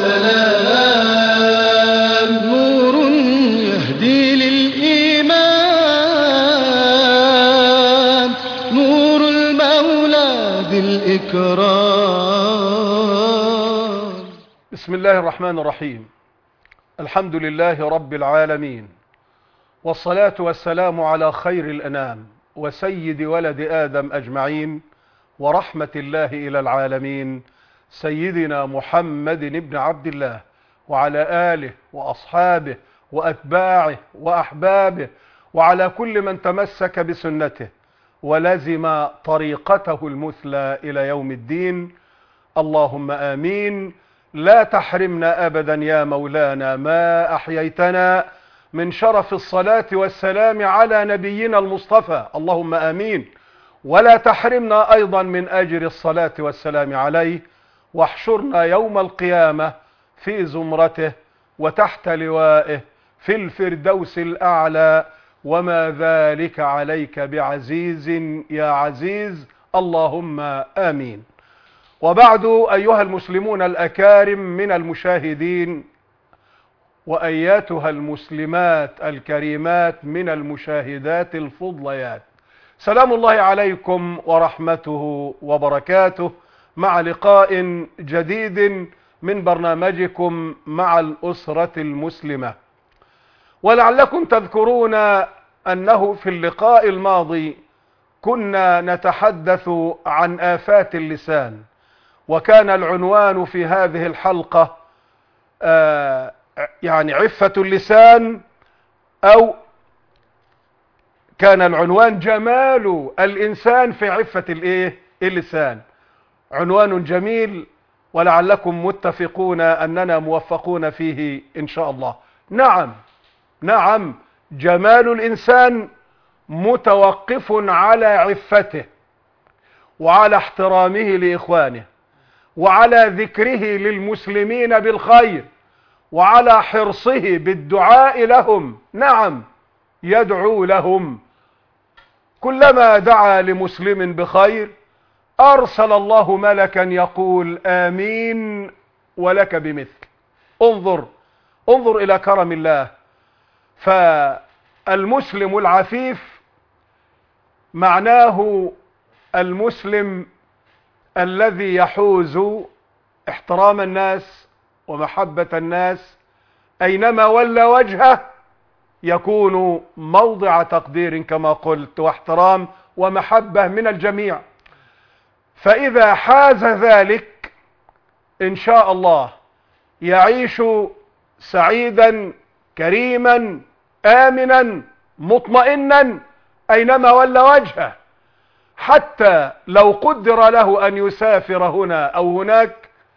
والسلام نور يهدي للإيمان، نور المولى بالإكرام. بسم الله الرحمن الرحيم. الحمد لله رب العالمين، والصلاة والسلام على خير الأنام وسيد ولد آدم أجمعين، ورحمة الله إلى العالمين سيدنا محمد بن عبد الله، وعلى آله وأصحابه وأتباعه وأحبابه، وعلى كل من تمسك بسنته ولزم طريقته المثلى إلى يوم الدين. اللهم آمين. لا تحرمنا أبدا يا مولانا ما أحييتنا من شرف الصلاة والسلام على نبينا المصطفى، اللهم آمين. ولا تحرمنا أيضا من أجر الصلاة والسلام عليه، واحشرنا يوم القيامة في زمرته وتحت لوائه في الفردوس الأعلى، وما ذلك عليك بعزيز يا عزيز، اللهم آمين. وبعد، أيها المسلمون الأكارم من المشاهدين، وأياتها المسلمات الكريمات من المشاهدات الفضليات، سلام الله عليكم ورحمته وبركاته، مع لقاء جديد من برنامجكم مع الأسرة المسلمة. ولعلكم تذكرون أنه في اللقاء الماضي كنا نتحدث عن آفات اللسان، وكان العنوان في هذه الحلقة يعني عفة اللسان، أو كان العنوان جمال الإنسان في عفة اللسان. عنوان جميل، ولعلكم متفقون أننا موفقون فيه إن شاء الله. نعم، جمال الإنسان متوقف على عفته، وعلى احترامه لإخوانه، وعلى ذكره للمسلمين بالخير، وعلى حرصه بالدعاء لهم. نعم، يدعو لهم. كلما دعا لمسلم بخير أرسل الله ملكا يقول آمين ولك بمثل. انظر إلى كرم الله. فالمسلم العفيف معناه المسلم الذي يحوز احترام الناس ومحبة الناس، أينما ولى وجهه يكون موضع تقدير كما قلت، واحترام ومحبة من الجميع. فإذا حاز ذلك إن شاء الله يعيش سعيدا كريما آمنا مطمئنا أينما ولى وجهه، حتى لو قدر له أن يسافر هنا أو هناك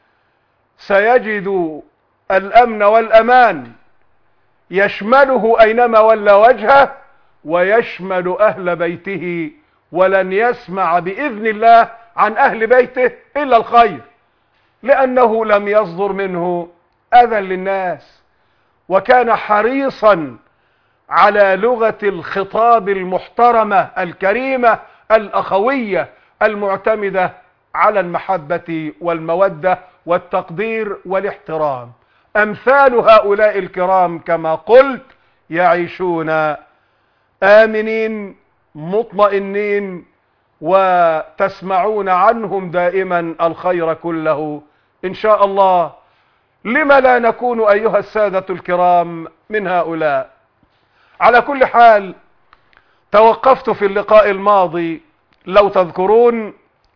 سيجد الأمن والأمان يشمله أينما ولى وجهه، ويشمل أهل بيته، ولن يسمع بإذن الله عن أهل بيته إلا الخير، لأنه لم يصدر منه أذى للناس، وكان حريصا على لغة الخطاب المحترمة الكريمة الأخوية المعتمدة على المحبة والمودة والتقدير والاحترام. أمثال هؤلاء الكرام كما قلت يعيشون آمنين مطمئنين، وتسمعون عنهم دائما الخير كله إن شاء الله. لما لا نكون أيها السادة الكرام من هؤلاء؟ على كل حال، توقفت في اللقاء الماضي لو تذكرون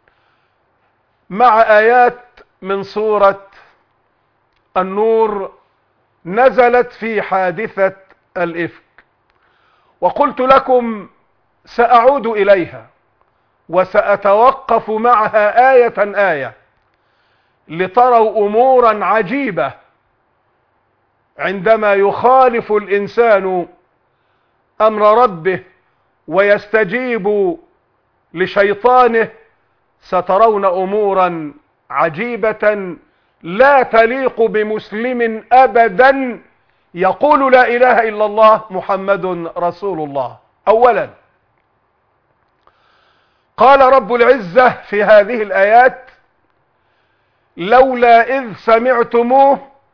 مع آيات من سورة النور نزلت في حادثة الإفك، وقلت لكم سأعود إليها وسأتوقف معها آية آية لتروا أمورا عجيبة عندما يخالف الإنسان أمر ربه ويستجيب لشيطانه. سترون أمورا عجيبة لا تليق بمسلم أبدا يقول لا إله إلا الله محمد رسول الله. أولا، قال رب العزة في هذه الآيات: لولا إذ سمعتموه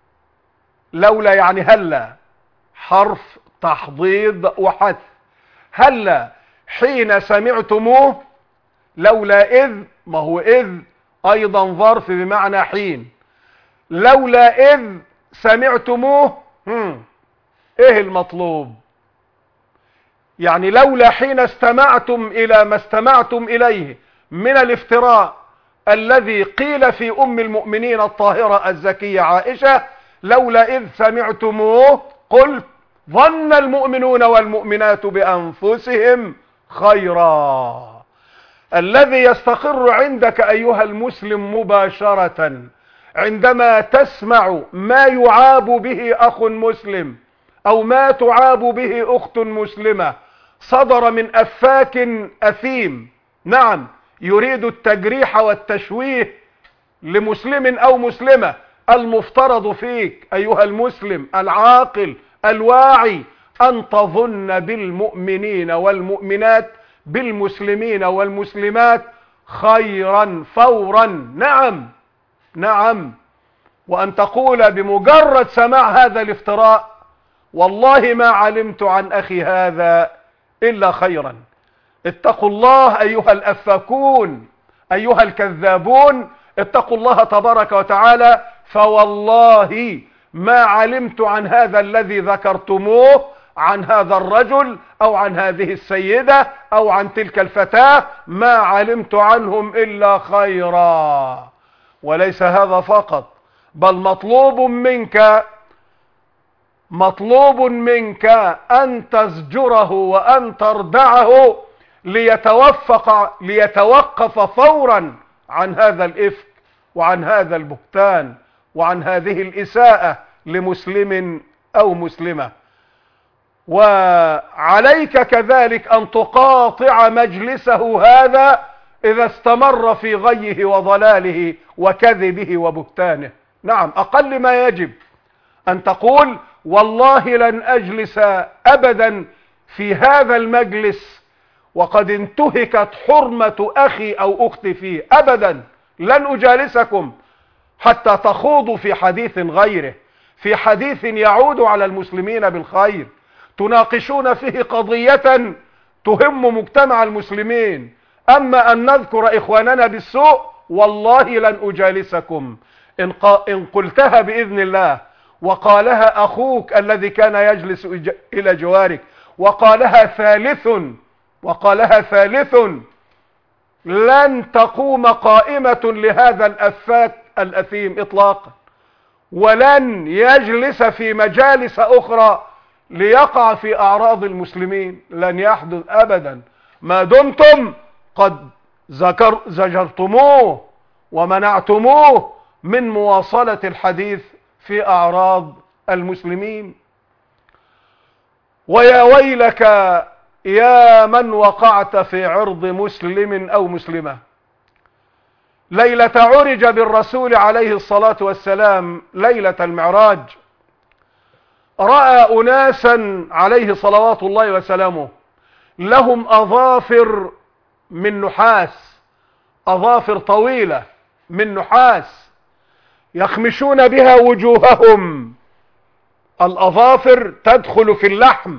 لولا يعني هلا، حرف تحضيض وحث. هلا حين سمعتموه، لولا إذ، ما هو إذ أيضا ظرف بمعنى حين. لولا إذ سمعتموه، إيه المطلوب؟ يعني لولا حين استمعتم إلى ما استمعتم إليه من الافتراء الذي قيل في أم المؤمنين الطاهرة الزكية عائشة، لولا إذ سمعتموه قلت ظن المؤمنون والمؤمنات بأنفسهم خيرا. الذي يستقر عندك أيها المسلم مباشرة عندما تسمع ما يعاب به أخ مسلم أو ما تعاب به أخت مسلمة صدر من أفاك أثيم، نعم، يريد التجريح والتشويه لمسلم أو مسلمة، المفترض فيك أيها المسلم العاقل الواعي أن تظن بالمؤمنين والمؤمنات، بالمسلمين والمسلمات خيرا فورا. نعم نعم. وأن تقول بمجرد سماع هذا الافتراء والله ما علمت عن أخي هذا إلا خيرا. اتقوا الله أيها الأفاكون، أيها الكذابون، اتقوا الله تبارك وتعالى، فوالله ما علمت عن هذا الذي ذكرتموه، عن هذا الرجل أو عن هذه السيدة أو عن تلك الفتاة، ما علمت عنهم إلا خيرا. وليس هذا فقط، بل مطلوب منك أن تزجره وأن تردعه ليتوقف فورا عن هذا الإفك وعن هذا البهتان وعن هذه الإساءة لمسلم أو مسلمة. وعليك كذلك أن تقاطع مجلسه هذا إذا استمر في غيه وضلاله وكذبه وبهتانه. نعم، أقل ما يجب أن تقول والله لن أجلس أبدا في هذا المجلس وقد انتهكت حرمة أخي أو أختي فيه، أبدا لن أجالسكم حتى تخوضوا في حديث غيره، في حديث يعود على المسلمين بالخير، تناقشون فيه قضية تهم مجتمع المسلمين. أما أن نذكر إخواننا بالسوء والله لن أجالسكم. إن قلتها بإذن الله وقالها أخوك الذي كان يجلس إلى جوارك وقالها ثالث لن تقوم قائمة لهذا الأفاك الأثيم إطلاقا، ولن يجلس في مجالس أخرى ليقع في أعراض المسلمين، لن يحدث أبدا ما دمتم قد زجرتموه ومنعتموه من مواصلة الحديث في أعراض المسلمين. ويا ويلك يا من وقعت في عرض مسلم أو مسلمة. ليلة عرج بالرسول عليه الصلاة والسلام ليلة المعراج، رأى أناسا عليه صلوات الله وسلامه لهم أظافر من نحاس، أظافر طويلة من نحاس يخمشون بها وجوههم. الأظافر تدخل في اللحم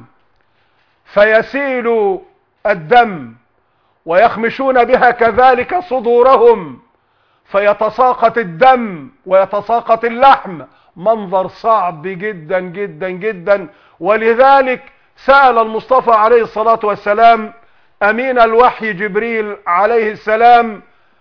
فيسيل الدم، ويخمشون بها كذلك صدورهم فيتساقط الدم ويتساقط اللحم. منظر صعب جدا جدا جدا. ولذلك سأل المصطفى عليه الصلاة والسلام أمين الوحي جبريل عليه السلام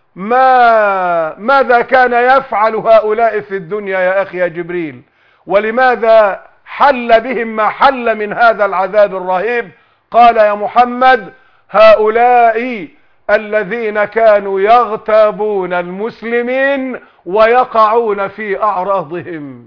ماذا كان يفعل هؤلاء في الدنيا يا أخي يا جبريل، ولماذا حل بهم ما حل من هذا العذاب الرهيب؟ قال يا محمد هؤلاء الذين كانوا يغتابون المسلمين ويقعون في أعراضهم،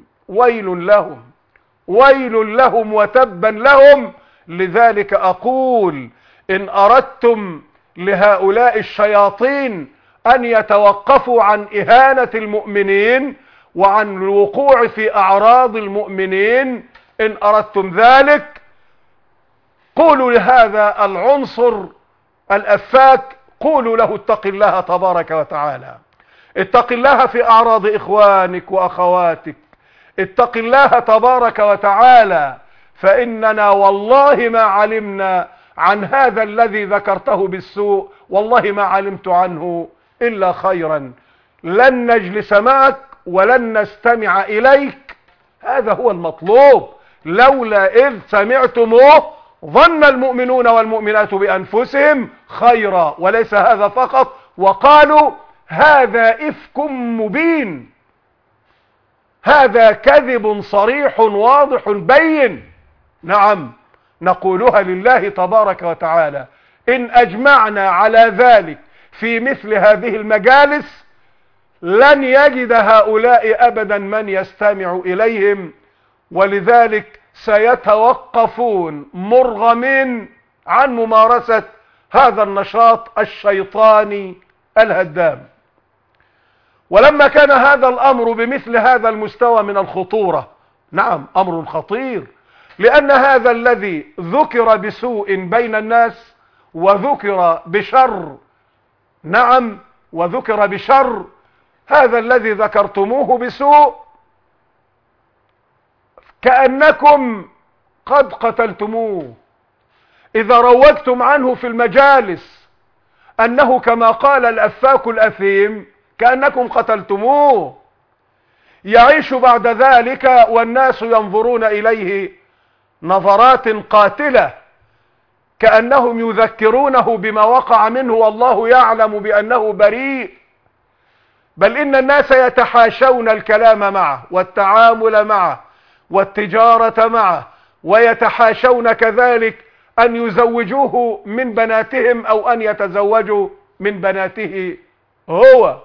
ويل لهم وتبا لهم. لذلك أقول إن أردتم لهؤلاء الشياطين أن يتوقفوا عن إهانة المؤمنين وعن الوقوع في أعراض المؤمنين، إن أردتم ذلك قولوا لهذا العنصر الأفاك، قولوا له اتق الله تبارك وتعالى، اتق الله في أعراض إخوانك وأخواتك، اتق الله تبارك وتعالى، فإننا والله ما علمنا عن هذا الذي ذكرته بالسوء، والله ما علمت عنه إلا خيرا، لن نجلس معك ولن نستمع إليك. هذا هو المطلوب. لولا إذ سمعتموه ظن المؤمنون والمؤمنات بأنفسهم خيرا، وليس هذا فقط، وقالوا هذا إفك مبين، هذا كذب صريح واضح بين. نعم، نقولها لله تبارك وتعالى. إن أجمعنا على ذلك في مثل هذه المجالس لن يجد هؤلاء أبدا من يستمع إليهم، ولذلك سيتوقفون مرغمين عن ممارسة هذا النشاط الشيطاني الهدام. ولما كان هذا الأمر بمثل هذا المستوى من الخطورة، نعم أمر خطير، لأن هذا الذي ذكر بسوء بين الناس وذكر بشر، نعم وذكر بشر، هذا الذي ذكرتموه بسوء كأنكم قد قتلتموه. إذا روجتم عنه في المجالس أنه كما قال الأفاك الأثيم كأنكم قتلتموه، يعيش بعد ذلك والناس ينظرون إليه نظرات قاتلة كأنهم يذكرونه بما وقع منه والله يعلم بأنه بريء. بل إن الناس يتحاشون الكلام معه والتعامل معه والتجارة معه، ويتحاشون كذلك أن يزوجوه من بناتهم أو أن يتزوجوا من بناته هو.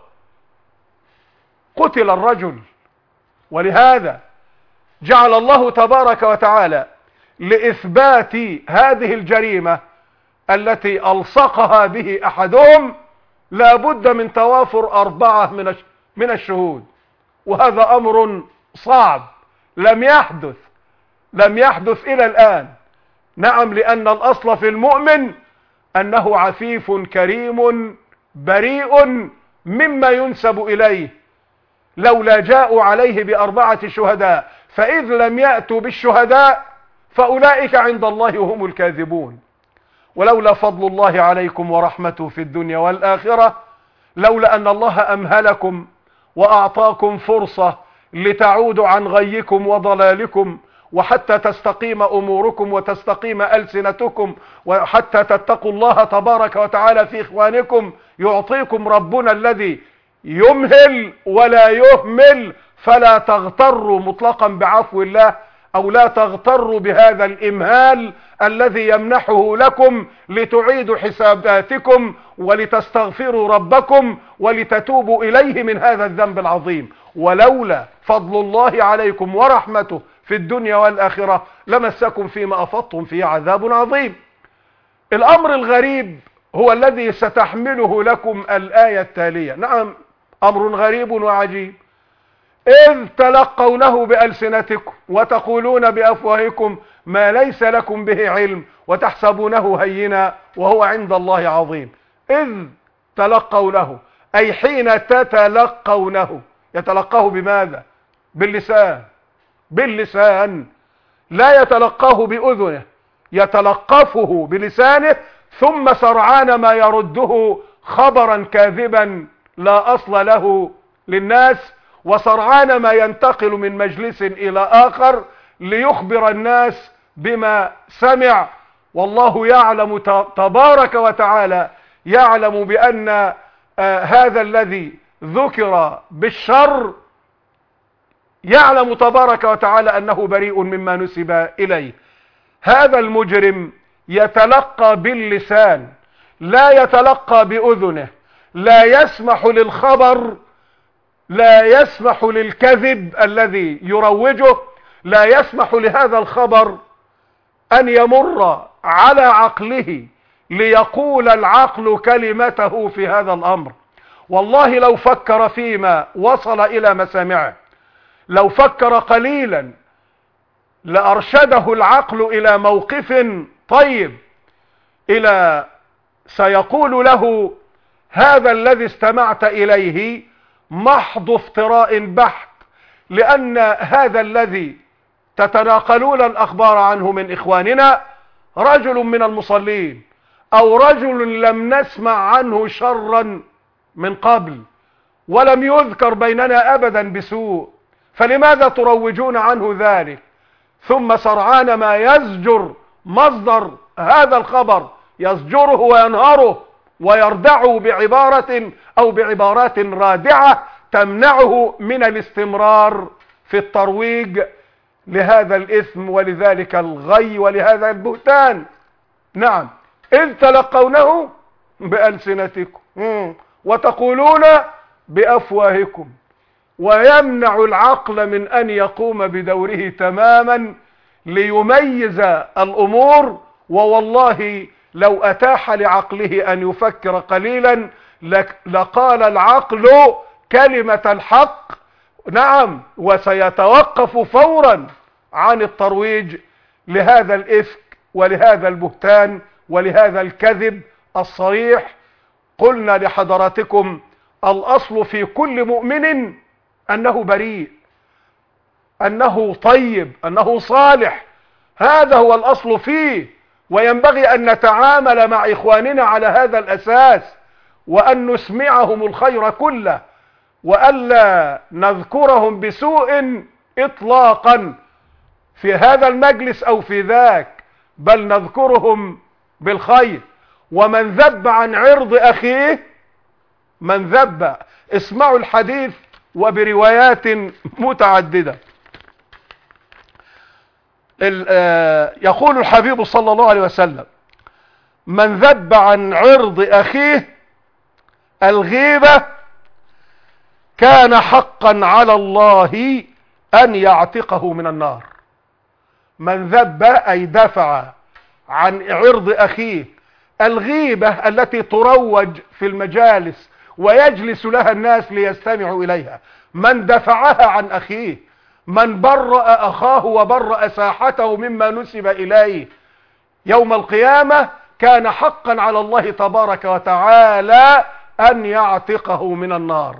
قتل الرجل، ولهذا جعل الله تبارك وتعالى لإثبات هذه الجريمة التي ألصقها به أحدهم لا بد من توافر 4 من الشهود، وهذا أمر صعب لم يحدث إلى الآن. نعم، لأن الأصل في المؤمن أنه عفيف كريم بريء مما ينسب إليه، لولا جاءوا عليه ب4 شهداء، فإذ لم يأتوا بالشهداء فأولئك عند الله هم الكاذبون. ولولا فضل الله عليكم ورحمته في الدنيا والآخرة، لولا أن الله أمهلكم وأعطاكم فرصة لتعودوا عن غيكم وضلالكم، وحتى تستقيم أموركم وتستقيم ألسنتكم، وحتى تتقوا الله تبارك وتعالى في إخوانكم، يعطيكم ربنا الذي يمهل ولا يهمل، فلا تغتروا مطلقا بعفو الله، أو لا تغتروا بهذا الإمهال الذي يمنحه لكم لتعيدوا حساباتكم ولتستغفروا ربكم ولتتوبوا إليه من هذا الذنب العظيم. ولولا فضل الله عليكم ورحمته في الدنيا والآخرة لمسكم فيما أفضتم فيه عذاب عظيم. الأمر الغريب هو الذي ستحمله لكم الآية التالية. نعم، أمر غريب وعجيب. إذ تلقونه بألسنتكم وتقولون بأفواهكم ما ليس لكم به علم وتحسبونه هينا وهو عند الله عظيم. إذ تلقونه أي حين تتلقونه. يتلقاه بماذا؟ باللسان، لا يتلقاه بأذنه، يتلقفه بلسانه، ثم سرعان ما يرده خبرا كاذبا لا أصل له للناس، وسرعان ما ينتقل من مجلس إلى آخر ليخبر الناس بما سمع. والله يعلم تبارك وتعالى، يعلم بأن هذا الذي ذكر بالشر، يعلم تبارك وتعالى أنه بريء مما نسب إليه. هذا المجرم يتلقى باللسان، لا يتلقى بأذنه، لا يسمح للخبر، لا يسمح للكذب الذي يروجه، لا يسمح لهذا الخبر أن يمر على عقله ليقول العقل كلمته في هذا الأمر. والله لو فكر فيما وصل إلى مسامعه، لو فكر قليلا لأرشده العقل إلى موقف طيب، إلى سيقول له هذا الذي استمعت إليه محض افتراء بحت، لأن هذا الذي تتناقلون الأخبار عنه من إخواننا رجل من المصلين، أو رجل لم نسمع عنه شرا من قبل ولم يذكر بيننا أبدا بسوء، فلماذا تروجون عنه ذلك؟ ثم سرعان ما يزجر مصدر هذا الخبر، يزجره وينهره ويردعه بعبارة أو بعبارات رادعة تمنعه من الاستمرار في الترويج لهذا الإثم ولذلك الغي ولهذا البهتان. نعم، إذ تلقونه بألسنتكم وتقولون بأفواهكم، ويمنع العقل من أن يقوم بدوره تماما ليميز الأمور. ووالله لو أتاح لعقله أن يفكر قليلا لقال العقل كلمة الحق. نعم، وسيتوقف فورا عن الترويج لهذا الإفك ولهذا البهتان ولهذا الكذب الصريح. قلنا لحضراتكم الأصل في كل مؤمن أنه بريء، أنه طيب، أنه صالح، هذا هو الأصل فيه، وينبغي أن نتعامل مع إخواننا على هذا الأساس، وأن نسمعهم الخير كله، وألا نذكرهم بسوء إطلاقا في هذا المجلس أو في ذاك، بل نذكرهم بالخير. ومن ذب عن عرض أخيه، من ذب، اسمعوا الحديث وبروايات متعددة. يقول الحبيب صلى الله عليه وسلم: من ذب عن عرض أخيه الغيبة كان حقا على الله أن يعتقه من النار. من ذب أي دفع عن عرض أخيه، الغيبة التي تروج في المجالس ويجلس لها الناس ليستمعوا إليها، من دفعها عن أخيه، من برأ أخاه وبرأ ساحته مما نسب إليه يوم القيامة كان حقا على الله تبارك وتعالى أن يعتقه من النار.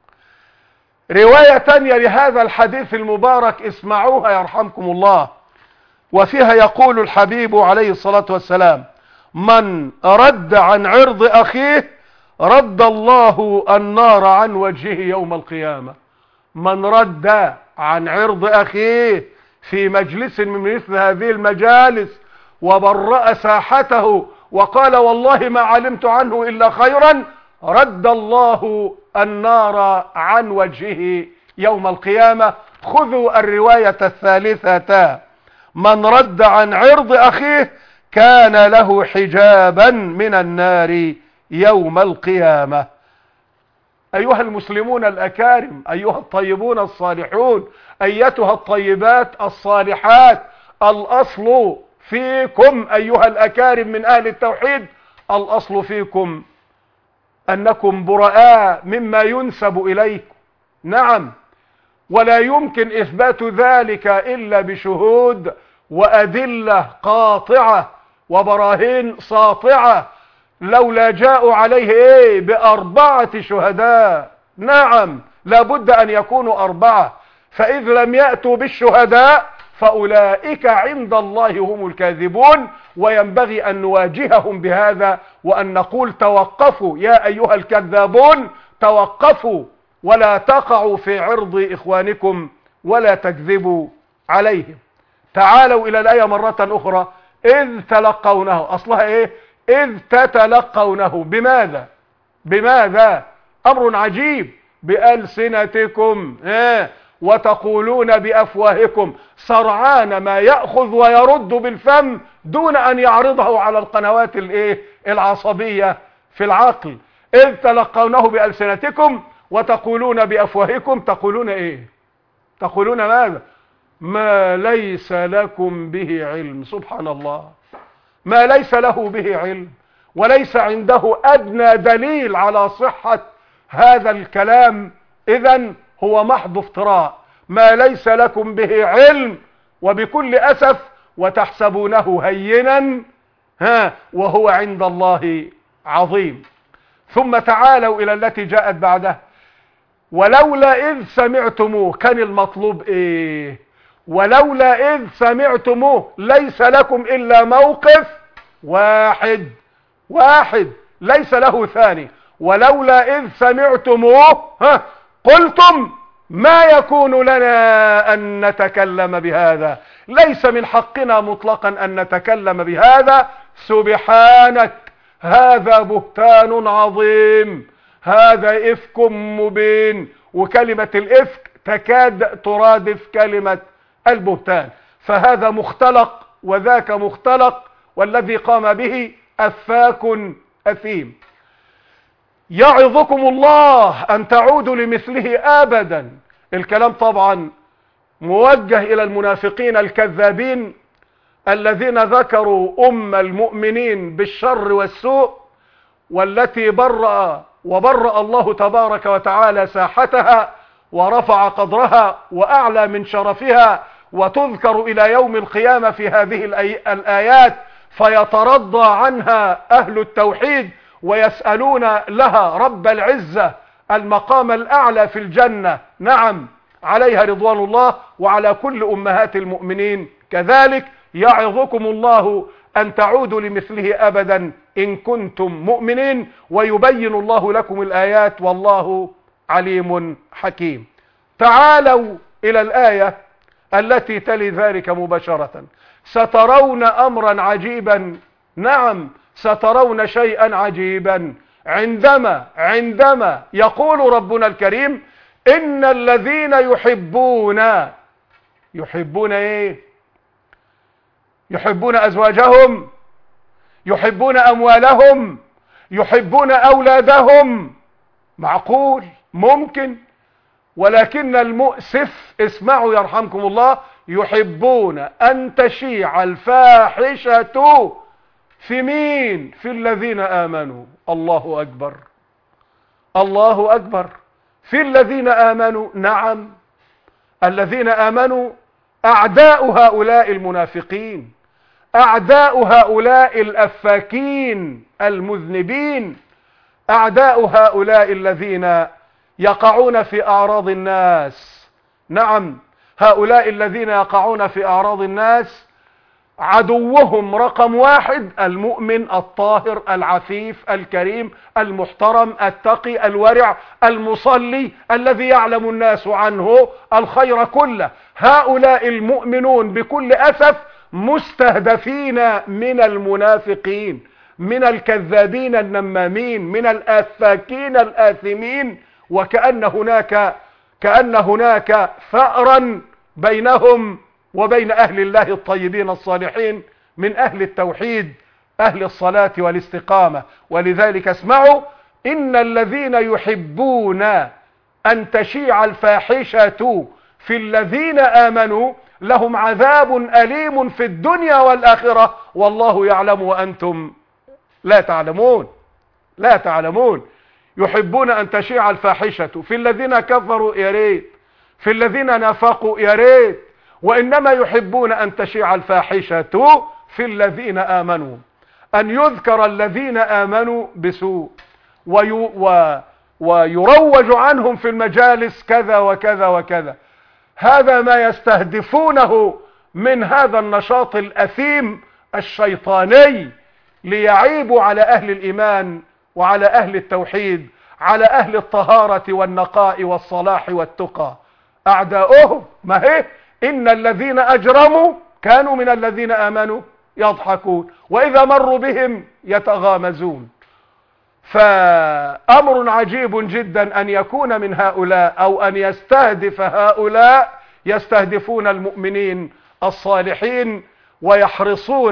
رواية تانية لهذا الحديث المبارك اسمعوها يرحمكم الله، وفيها يقول الحبيب عليه الصلاة والسلام: من رد عن عرض أخيه رد الله النار عن وجهه يوم القيامة. من رد عن عرض أخيه في مجلس من مثل هذه المجالس وبرأ ساحته وقال والله ما علمت عنه إلا خيرا، رد الله النار عن وجهه يوم القيامة. خذوا الرواية الثالثة: من رد عن عرض أخيه كان له حجابا من النار يوم القيامة. أيها المسلمون الأكارم، أيها الطيبون الصالحون، أيتها الطيبات الصالحات، الأصل فيكم أيها الأكارم من أهل التوحيد، الأصل فيكم أنكم براء مما ينسب إليكم. نعم، ولا يمكن إثبات ذلك إلا بشهود وأدلة قاطعة وبراهين ساطعة، لولا جاءوا عليه ب4 شهداء. نعم، لابد أن يكونوا 4، فإذ لم يأتوا بالشهداء فأولئك عند الله هم الكاذبون. وينبغي أن نواجههم بهذا وأن نقول: توقفوا يا أيها الكذابون، توقفوا ولا تقعوا في عرض إخوانكم ولا تكذبوا عليهم. تعالوا إلى الآية مرة أخرى: إذ تلقونه، أصلها إيه؟ إذ تتلقونه. بماذا؟ أمر عجيب. بألسنتكم وتقولون بأفواهكم، سرعان ما يأخذ ويرد بالفم دون أن يعرضه على القنوات العصبية في العقل. إذ تلقونه بألسنتكم وتقولون بأفواهكم. تقولون إيه؟ تقولون ماذا؟ ما ليس لكم به علم. سبحان الله، ما ليس له به علم وليس عنده أدنى دليل على صحة هذا الكلام، إذن هو محض افتراء. ما ليس لكم به علم، وبكل أسف وتحسبونه هينا وهو عند الله عظيم. ثم تعالوا إلى التي جاءت بعده: ولولا إذ سمعتموه، كان المطلوب إيه؟ ولولا إذ سمعتموه، ليس لكم إلا موقف واحد ليس له ثاني. ولولا إذ سمعتموه قلتم ما يكون لنا أن نتكلم بهذا، ليس من حقنا مطلقا أن نتكلم بهذا، سبحانك هذا بهتان عظيم، هذا إفك مبين. وكلمة الإفك تكاد ترادف كلمة البهتان، فهذا مختلق وذاك مختلق، والذي قام به أفاك أثيم. يعظكم الله أن تعودوا لمثله أبدا. الكلام طبعا موجه إلى المنافقين الكذابين الذين ذكروا المؤمنين بالشر والسوء، والتي وبرأ الله تبارك وتعالى ساحتها ورفع قدرها وأعلى من شرفها، وتذكر إلى يوم القيامة في هذه الآيات، فيترضى عنها أهل التوحيد ويسألون لها رب العزة المقام الأعلى في الجنة، نعم عليها رضوان الله وعلى كل أمهات المؤمنين كذلك. يعظكم الله أن تعودوا لمثله أبدا إن كنتم مؤمنين، ويبين الله لكم الآيات والله عليم حكيم. تعالوا إلى الآية التي تلي ذلك مباشرة. سترون أمرا عجيبا، نعم سترون شيئا عجيبا، عندما يقول ربنا الكريم إن الذين يحبون إيه؟ يحبون أزواجهم، يحبون أموالهم، يحبون أولادهم. معقول؟ ممكن. ولكن المؤسف، اسمعوا يرحمكم الله، يحبون أن تشيع الفاحشة في مين؟ في الذين آمنوا. الله أكبر، الله أكبر. في الذين آمنوا، نعم الذين آمنوا أعداء هؤلاء المنافقين، أعداء هؤلاء الأفاكين المذنبين، أعداء هؤلاء الذين يقعون في أعراض الناس. نعم هؤلاء الذين يقعون في أعراض الناس عدوهم رقم واحد المؤمن الطاهر العفيف الكريم المحترم التقي الورع المصلي الذي يعلم الناس عنه الخير كله. هؤلاء المؤمنون بكل أسف مستهدفين من المنافقين، من الكذابين النمامين، من الآفاكين الآثمين، وكأن هناك ثأرا بينهم وبين أهل الله الطيبين الصالحين من أهل التوحيد أهل الصلاة والاستقامة. ولذلك اسمعوا إن الذين يحبون أن تشيع الفاحشة في الذين آمنوا لهم عذاب أليم في الدنيا والآخرة والله يعلم وأنتم لا تعلمون. يحبون أن تشيع الفاحشة في الذين كفروا، يا ريت، في الذين نافقوا، يا ريت، وإنما يحبون أن تشيع الفاحشة في الذين آمنوا، أن يذكر الذين آمنوا بسوء ويروج عنهم في المجالس كذا وكذا وكذا. هذا ما يستهدفونه من هذا النشاط الأثيم الشيطاني ليعيبوا على أهل الإيمان وعلى أهل التوحيد، على أهل الطهارة والنقاء والصلاح والتقى. أعداؤهم ما هي إن الذين أجرموا كانوا من الذين آمنوا يضحكون وإذا مروا بهم يتغامزون. فأمر عجيب جدا أن يكون من هؤلاء أو أن يستهدف هؤلاء يستهدفون المؤمنين الصالحين ويحرصون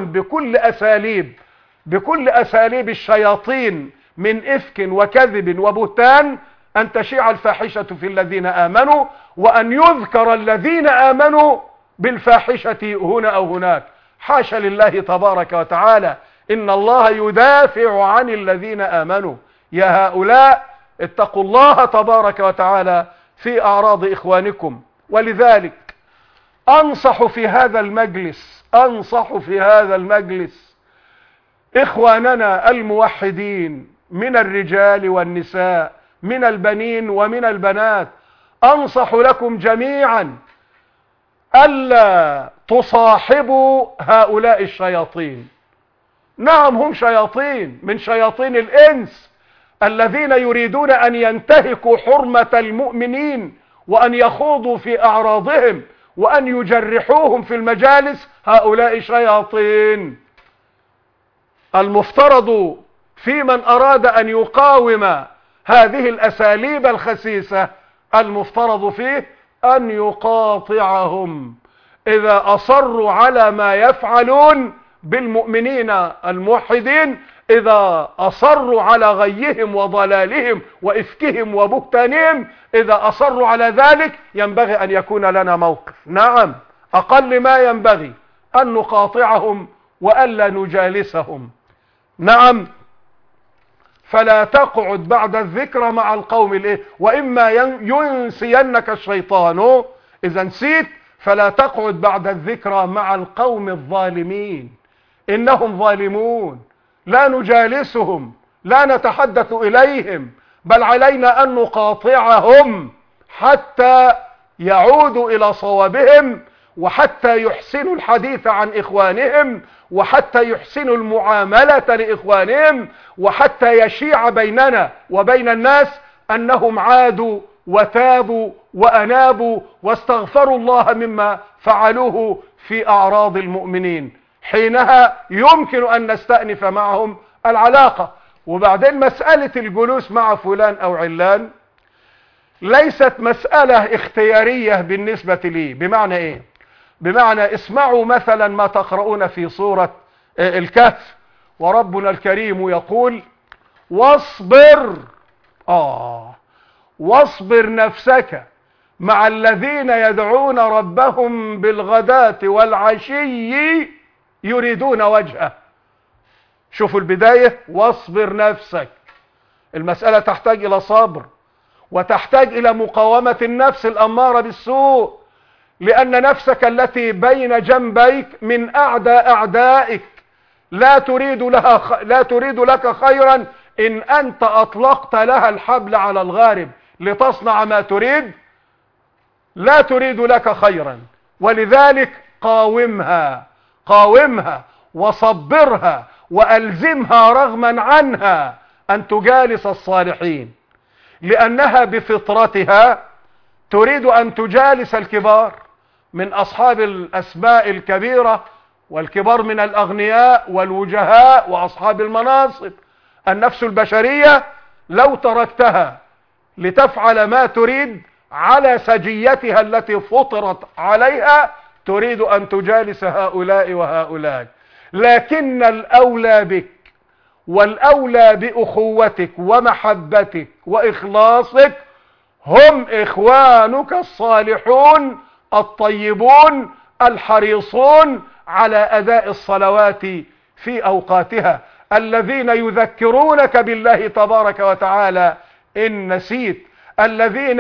بكل أساليب الشياطين من إفك وكذب وبهتان أن تشيع الفاحشة في الذين آمنوا وأن يذكر الذين آمنوا بالفاحشة هنا أو هناك. حاشا لله تبارك وتعالى، إن الله يدافع عن الذين آمنوا. يا هؤلاء اتقوا الله تبارك وتعالى في أعراض إخوانكم. ولذلك أنصح في هذا المجلس إخواننا الموحدين من الرجال والنساء، من البنين ومن البنات. أنصح لكم جميعا ألا تصاحبوا هؤلاء الشياطين. نعم، هم شياطين من شياطين الإنس الذين يريدون أن ينتهكوا حرمة المؤمنين وأن يخوضوا في أعراضهم وأن يجرحوهم في المجالس. هؤلاء شياطين. المفترض في من أراد أن يقاوم هذه الأساليب الخسيسة، المفترض فيه أن يقاطعهم إذا أصروا على ما يفعلون بالمؤمنين الموحدين، إذا أصروا على غيهم وضلالهم وإفكهم وبهتانهم، إذا أصروا على ذلك ينبغي أن يكون لنا موقف. نعم، أقل ما ينبغي أن نقاطعهم وألا نجالسهم. نعم، فلا تقعد بعد الذكرى مع القوم وإما ينسينك الشيطان، إذا نسيت فلا تقعد بعد الذكرى مع القوم الظالمين، إنهم ظالمون، لا نجالسهم، لا نتحدث إليهم، بل علينا أن نقاطعهم حتى يعودوا إلى صوابهم، وحتى يحسنوا الحديث عن إخوانهم، وحتى يحسنوا المعاملة لإخوانهم، وحتى يشيع بيننا وبين الناس أنهم عادوا وتابوا وأنابوا واستغفروا الله مما فعلوه في أعراض المؤمنين. حينها يمكن أن نستأنف معهم العلاقة. وبعدين مسألة الجلوس مع فلان أو علان ليست مسألة اختيارية بالنسبة لي. بمعنى إيه؟ بمعنى اسمعوا مثلا ما تقرؤون في سورة الكهف، وربنا الكريم يقول: واصبر نفسك مع الذين يدعون ربهم بالغداة والعشي يريدون وجهه. شوفوا البداية، واصبر نفسك. المسألة تحتاج إلى صبر، وتحتاج إلى مقاومة النفس الأمارة بالسوء، لأن نفسك التي بين جنبيك من أعدائك لا تريد لك خيرا إن أنت أطلقت لها الحبل على الغارب لتصنع ما تريد. لا تريد لك خيرا، ولذلك قاومها وصبرها وألزمها رغما عنها أن تجالس الصالحين، لأنها بفطرتها تريد أن تجالس الكبار من أصحاب الأسماء الكبيرة والكبار من الأغنياء والوجهاء وأصحاب المناصب. النفس البشرية لو تركتها لتفعل ما تريد على سجيتها التي فطرت عليها تريد أن تجالس هؤلاء وهؤلاء. لكن الأولى بك والأولى بأخوتك ومحبتك وإخلاصك هم إخوانك الصالحون الطيبون الحريصون على أداء الصلوات في أوقاتها، الذين يذكرونك بالله تبارك وتعالى إن نسيت، الذين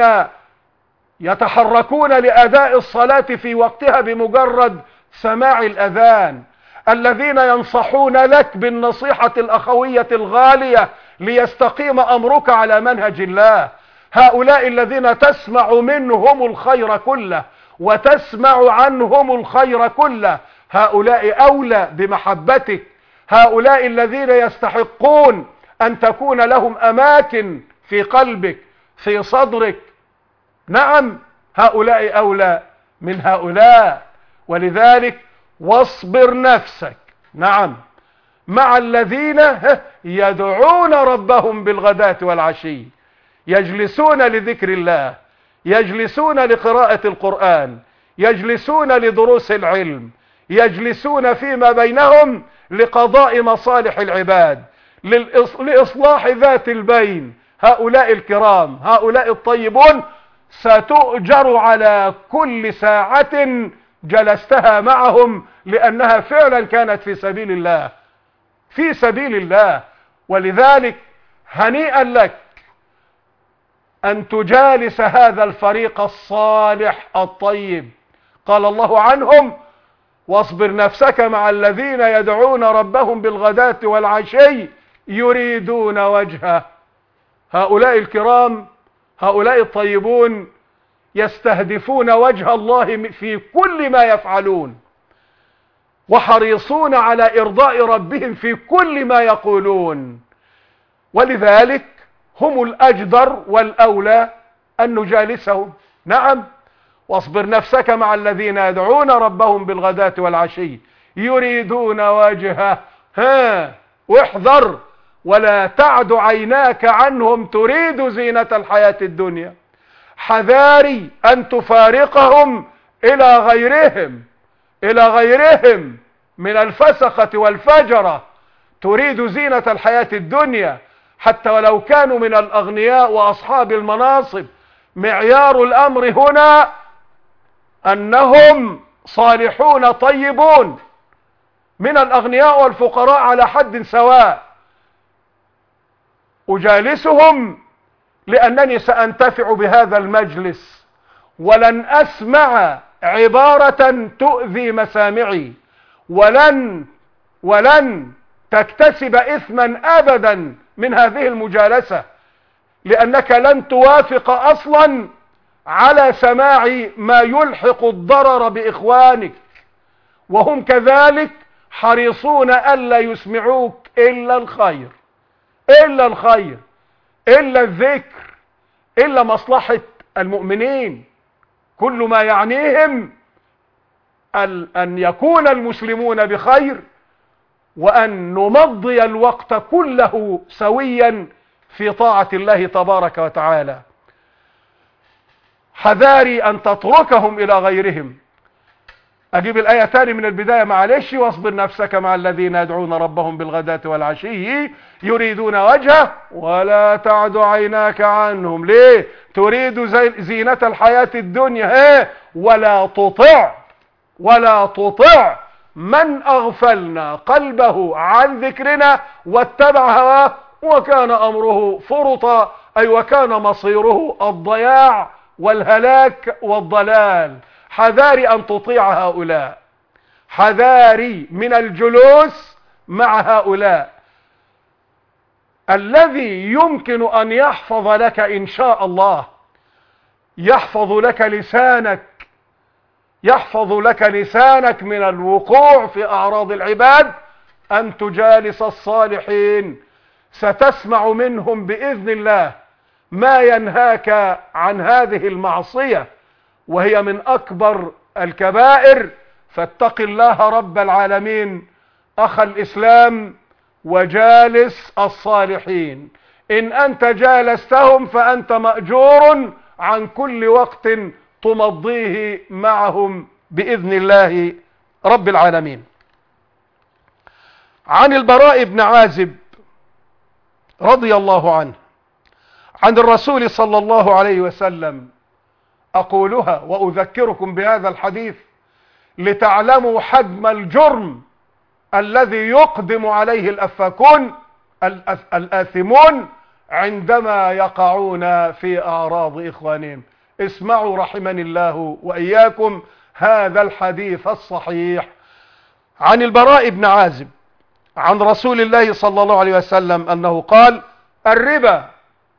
يتحركون لأداء الصلاة في وقتها بمجرد سماع الأذان، الذين ينصحون لك بالنصيحة الأخوية الغالية ليستقيم أمرك على منهج الله. هؤلاء الذين تسمع منهم الخير كله وتسمع عنهم الخير كله، هؤلاء أولى بمحبتك، هؤلاء الذين يستحقون أن تكون لهم أماكن في قلبك في صدرك. نعم، هؤلاء أولى من هؤلاء. ولذلك واصبر نفسك، نعم، مع الذين يدعون ربهم بالغداة والعشي، يجلسون لذكر الله، يجلسون لقراءة القرآن، يجلسون لدروس العلم، يجلسون فيما بينهم لقضاء مصالح العباد، لإصلاح ذات البين. هؤلاء الكرام، هؤلاء الطيبون ستؤجر على كل ساعة جلستها معهم، لأنها فعلا كانت في سبيل الله، في سبيل الله. ولذلك هنيئا لك أن تجالس هذا الفريق الصالح الطيب. قال الله عنهم: واصبر نفسك مع الذين يدعون ربهم بالغداة والعشي يريدون وجهه. هؤلاء الكرام، هؤلاء الطيبون يستهدفون وجه الله في كل ما يفعلون، وحريصون على إرضاء ربهم في كل ما يقولون، ولذلك هم الأجدر والأولى أن نجالسهم. نعم، واصبر نفسك مع الذين يدعون ربهم بالغداة والعشي يريدون وجهه، واحذر ولا تعد عيناك عنهم تريد زينة الحياة الدنيا. حذاري أن تفارقهم إلى غيرهم من الفسقة والفجرة، تريد زينة الحياة الدنيا، حتى ولو كانوا من الأغنياء وأصحاب المناصب. معيار الأمر هنا أنهم صالحون طيبون، من الأغنياء والفقراء على حد سواء. أجالسهم لأنني سأنتفع بهذا المجلس، ولن أسمع عبارة تؤذي مسامعي، ولن تكتسب إثما أبدا من هذه المجالسة، لأنك لن توافق أصلا على سماع ما يلحق الضرر بإخوانك، وهم كذلك حريصون ألا يسمعوك إلا الخير، إلا الذكر، إلا مصلحة المؤمنين. كل ما يعنيهم أن يكون المسلمون بخير، وأن نمضي الوقت كله سويا في طاعة الله تبارك وتعالى. حذاري أن تتركهم إلى غيرهم. أجيب الآية تاني من البداية معلش. واصبر نفسك مع الذين يدعون ربهم بالغداة والعشي يريدون وجهه ولا تعد عيناك عنهم. ليه؟ تريد زينة الحياة الدنيا. ولا تطع من أغفلنا قلبه عن ذكرنا واتبع هواه وكان أمره فرطا، أي وكان مصيره الضياع والهلاك والضلال. حذاري أن تطيع هؤلاء، حذاري من الجلوس مع هؤلاء. الذي يمكن أن يحفظ لك إن شاء الله، يحفظ لك لسانك من الوقوع في أعراض العباد، أن تجالس الصالحين. ستسمع منهم بإذن الله ما ينهاك عن هذه المعصية، وهي من أكبر الكبائر. فاتق الله رب العالمين أخ الإسلام وجالس الصالحين. إن أنت جالستهم فأنت مأجور عن كل وقت تمضيه معهم بإذن الله رب العالمين. عن البراء بن عازب رضي الله عنه عن الرسول صلى الله عليه وسلم أقولها وأذكركم بهذا الحديث لتعلموا حجم الجرم الذي يقدم عليه الأفاكون الآثمون عندما يقعون في أعراض إخوانهم. اسمعوا رحمني الله وإياكم هذا الحديث الصحيح عن البراء بن عازب عن رسول الله صلى الله عليه وسلم أنه قال: الربا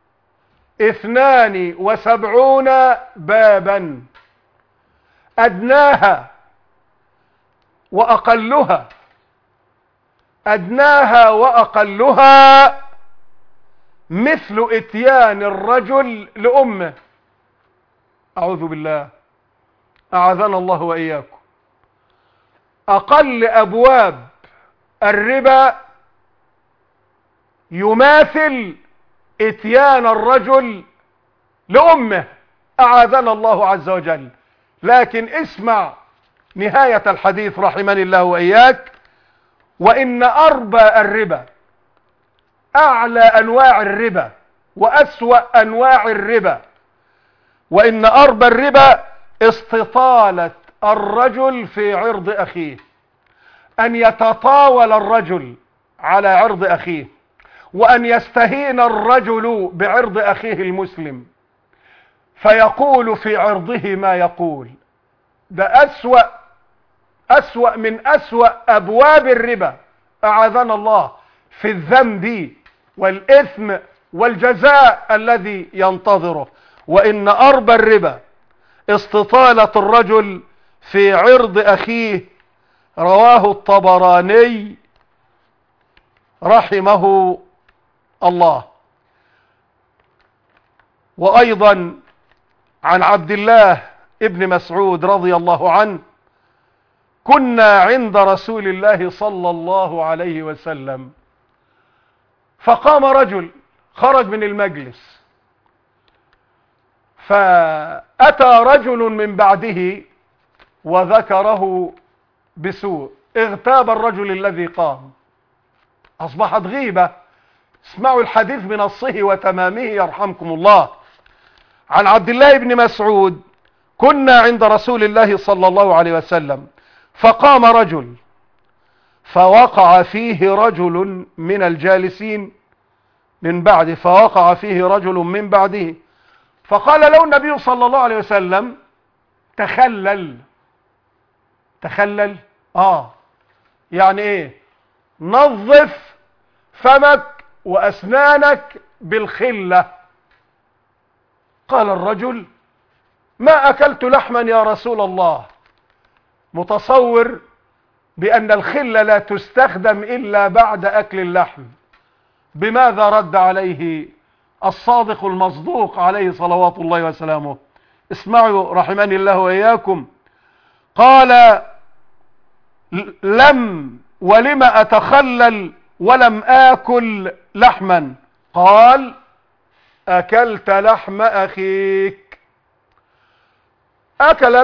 72 بابا أدناها وأقلها مثل إتيان الرجل لأمه. أعوذ بالله، أعاذنا الله وإياكم. أقل أبواب الربا يماثل إتيان الرجل لأمه، أعاذنا الله عز وجل. لكن اسمع نهاية الحديث رحمني الله وإياك: وإن أربى الربا، أعلى أنواع الربا وأسوأ أنواع الربا، وإن أربى الربا استطالة الرجل في عرض أخيه، أن يتطاول الرجل على عرض أخيه، وأن يستهين الرجل بعرض أخيه المسلم فيقول في عرضه ما يقول. ده أسوأ من أسوأ أبواب الربا، أعاذنا الله، في الذنب والإثم والجزاء الذي ينتظره. وإن أربى الربا استطالة الرجل في عرض أخيه، رواه الطبراني رحمه الله. وأيضا عن عبد الله ابن مسعود رضي الله عنه: كنا عند رسول الله صلى الله عليه وسلم، فقام رجل خرج من المجلس، فأتى رجل من بعده وذكره بسوء، اغتاب الرجل الذي قام، أصبحت غيبة. اسمعوا الحديث بنصه وتمامه يرحمكم الله. عن عبد الله بن مسعود: كنا عند رسول الله صلى الله عليه وسلم، فقام رجل فوقع فيه رجل من الجالسين من بعده، فوقع فيه رجل من بعده، فقال له النبي صلى الله عليه وسلم: تخلل. يعني ايه؟ نظف فمك وأسنانك بالخلة. قال الرجل: ما أكلت لحما يا رسول الله، متصور بأن الخلة لا تستخدم إلا بعد أكل اللحم. بماذا رد عليه الصادق المصدوق عليه صلوات الله وسلامه؟ اسمعوا رحمني الله وإياكم. قال: ولم أتخلل ولم آكل لحما؟ قال: أكلت لحم أخيك. أكل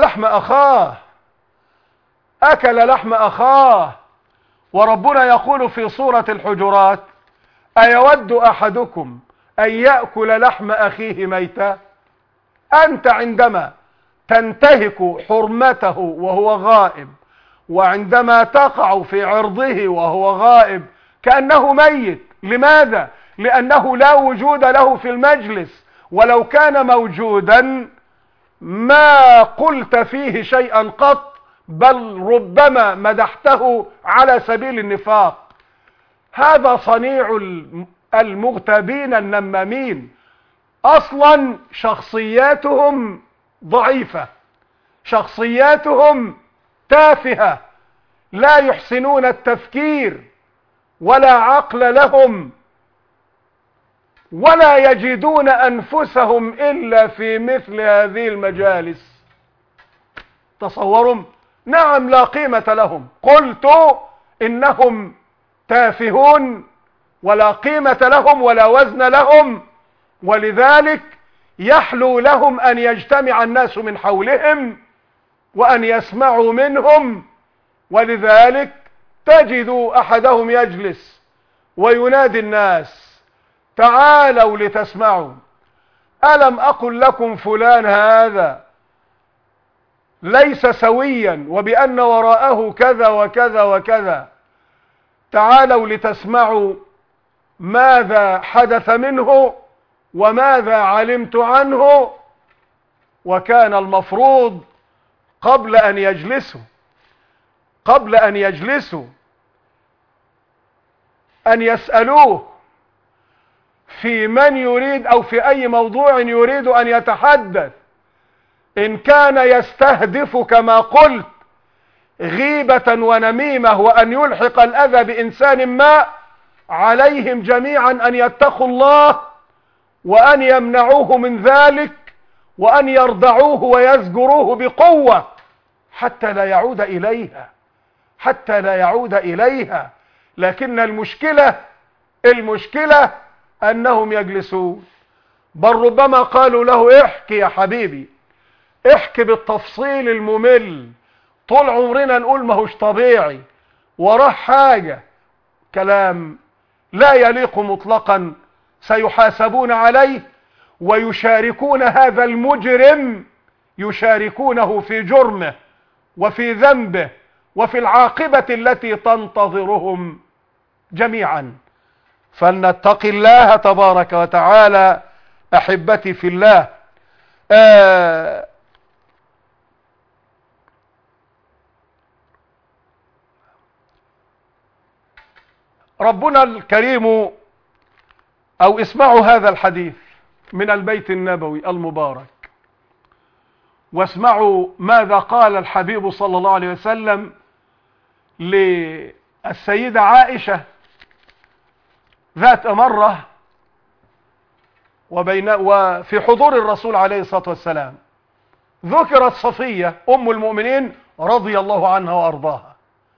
لحم أخاه. وربنا يقول في سورة الحجرات: أيود أحدكم أن يأكل لحم أخيه ميتا؟ أنت عندما تنتهك حرمته وهو غائب، وعندما تقع في عرضه وهو غائب، كأنه ميت. لماذا؟ لأنه لا وجود له في المجلس، ولو كان موجودا ما قلت فيه شيئا قط، بل ربما مدحته على سبيل النفاق. هذا صنيع المغتابين النمامين، أصلا شخصياتهم ضعيفة، شخصياتهم تافهة، لا يحسنون التفكير ولا عقل لهم، ولا يجدون أنفسهم إلا في مثل هذه المجالس. تصوروا؟ نعم، لا قيمة لهم. قلت إنهم تافهون ولا قيمة لهم ولا وزن لهم، ولذلك يحلو لهم أن يجتمع الناس من حولهم وأن يسمعوا منهم. ولذلك تجد أحدهم يجلس وينادي الناس: تعالوا لتسمعوا، ألم أقل لكم فلان هذا ليس سويا، وبأن وراءه كذا وكذا وكذا، تعالوا لتسمعوا ماذا حدث منه وماذا علمت عنه. وكان المفروض قبل أن يجلسوا أن يسألوه في من يريد أو في أي موضوع يريد أن يتحدث. إن كان يستهدف كما قلت غيبة ونميمة وأن يلحق الأذى بإنسان ما، عليهم جميعا أن يتقوا الله وأن يمنعوه من ذلك، وأن يردعوه ويزجروه بقوة حتى لا يعود إليها. لكن المشكلة أنهم يجلسون، بل ربما قالوا له: احكي يا حبيبي، احكي بالتفصيل الممل، طول عمرنا نقول ما هوش طبيعي، وراه حاجة. كلام لا يليق مطلقا، سيحاسبون عليه، ويشاركون هذا المجرم، يشاركونه في جرمه وفي ذنبه وفي العاقبة التي تنتظرهم جميعا. فلنتقي الله تبارك وتعالى أحبتي في الله. ربنا الكريم أو اسمعوا هذا الحديث من البيت النبوي المبارك، واسمعوا ماذا قال الحبيب صلى الله عليه وسلم للسيدة عائشة ذات مرة وفي حضور الرسول عليه الصلاة والسلام ذكرت صفية أم المؤمنين رضي الله عنها وأرضاها،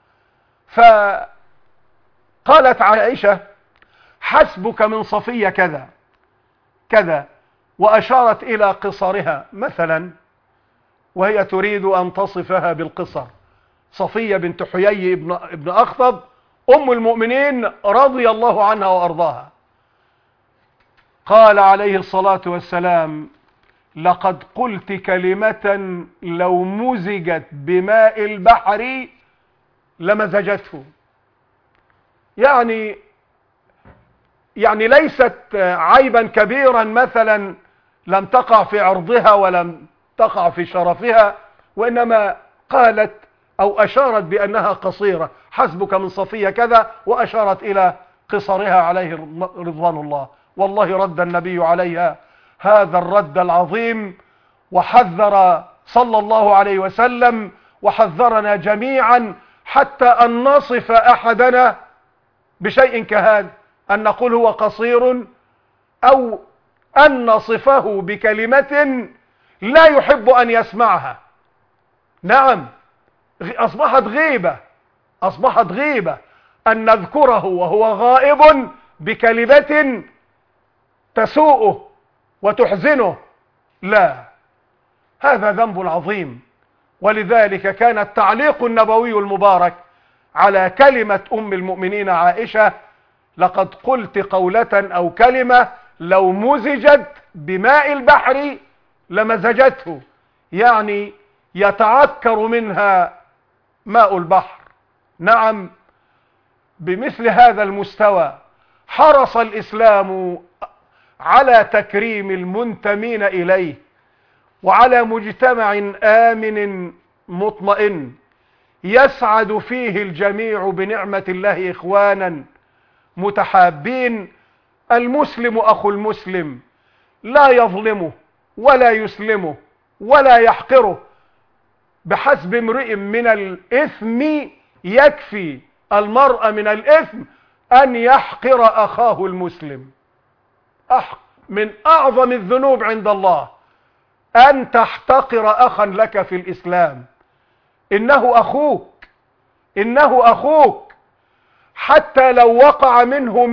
فقالت عائشة: حسبك من صفية كذا كذا، وأشارت إلى قصرها مثلا، وهي تريد أن تصفها بالقصر. صفية بنت حيي ابن أخطب أم المؤمنين رضي الله عنها وأرضاها. قال عليه الصلاة والسلام: لقد قلت كلمة لو مزجت بماء البحر لمزجته. يعني ليست عيبا كبيرا مثلا لم تقع في عرضها ولم تقع في شرفها، وإنما قالت أو أشارت بأنها قصيرة. حسبك من صفية كذا، وأشارت إلى قصرها عليه رضوان الله. والله رد النبي عليها هذا الرد العظيم، وحذر صلى الله عليه وسلم وحذرنا جميعا حتى أن نصف أحدنا بشيء كهذا، أن نقول هو قصير، أو أن نصفه بكلمة لا يحب أن يسمعها. نعم، أصبحت غيبة أن نذكره وهو غائب بكلمة تسوءه وتحزنه. لا، هذا ذنب عظيم. ولذلك كان التعليق النبوي المبارك على كلمة أم المؤمنين عائشة: لقد قلت قولة أو كلمة لو مزجت بماء البحر لمزجته، يعني يتعكر منها ماء البحر. نعم، بمثل هذا المستوى حرص الإسلام على تكريم المنتمين إليه، وعلى مجتمع آمن مطمئن يسعد فيه الجميع بنعمة الله إخوانا متحابين. المسلم أخو المسلم لا يظلمه ولا يسلمه ولا يحقره. بحسب امرئ من الإثم يكفي المرء من الإثم أن يحقر أخاه المسلم. من أعظم الذنوب عند الله أن تحتقر أخا لك في الإسلام. إنه أخوك حتى لو وقع منه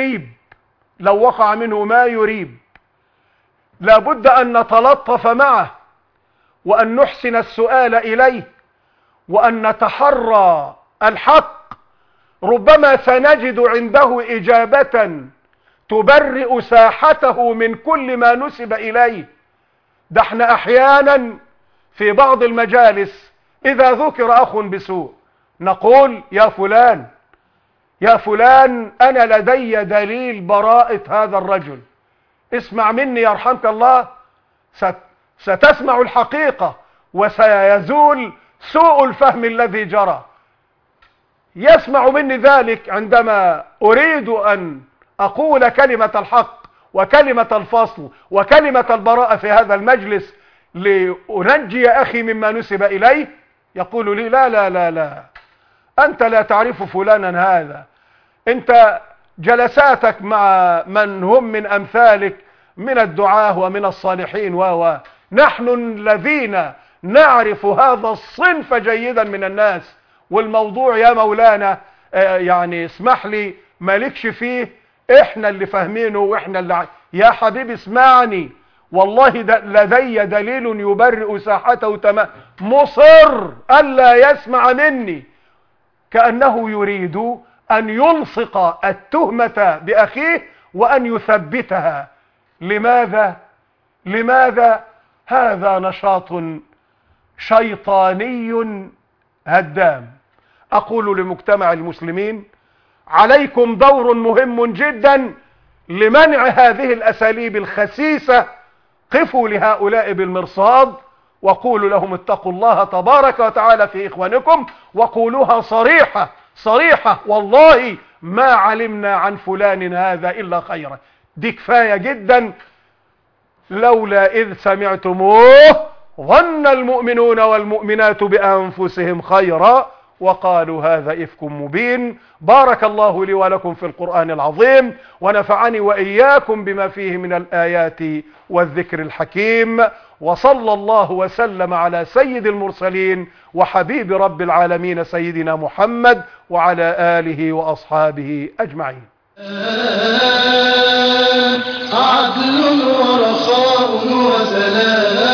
ما يريب، لابد أن نتلطف معه، وأن نحسن السؤال إليه، وأن نتحرى الحق. ربما سنجد عنده إجابة تبرئ ساحته من كل ما نسب إليه. ده احنا أحيانا في بعض المجالس إذا ذكر أخ بسوء نقول: يا فلان أنا لدي دليل براءة هذا الرجل، اسمع مني يرحمك الله. ستسمع الحقيقة وسيزول سوء الفهم الذي جرى. يسمع مني ذلك عندما أريد أن أقول كلمة الحق وكلمة الفصل وكلمة البراءة في هذا المجلس لأنجي أخي مما نسب إليه. يقول لي: لا لا لا لا، أنت لا تعرف فلانا هذا، أنت جلساتك مع من هم من أمثالك من الدعاة ومن الصالحين نحن الذين نعرف هذا الصنف جيدا من الناس. والموضوع يا مولانا يعني اسمح لي مالكش فيه، احنا اللي فاهمينه واحنا اللي يا حبيبي اسمعني، والله لدي دليل يبرئ ساحته تمام. مصر ألا يسمع مني، كأنه يريد أن يلصق التهمة بأخيه وأن يثبتها. لماذا؟ هذا نشاط شيطاني هدام. أقول لمجتمع المسلمين: عليكم دور مهم جدا لمنع هذه الأساليب الخسيسة. قفوا لهؤلاء بالمرصاد وقولوا لهم: اتقوا الله تبارك وتعالى في إخوانكم، وقولوها صريحة والله ما علمنا عن فلان هذا إلا خيرا. دي كفاية جدا. لولا إذ سمعتموه ظن المؤمنون والمؤمنات بأنفسهم خيرا وقالوا هذا إفك مبين. بارك الله لي ولكم في القرآن العظيم، ونفعني وإياكم بما فيه من الآيات والذكر الحكيم، وصلى الله وسلم على سيد المرسلين وحبيب رب العالمين سيدنا محمد وعلى آله وأصحابه أجمعين. عدل ورخاء وسلام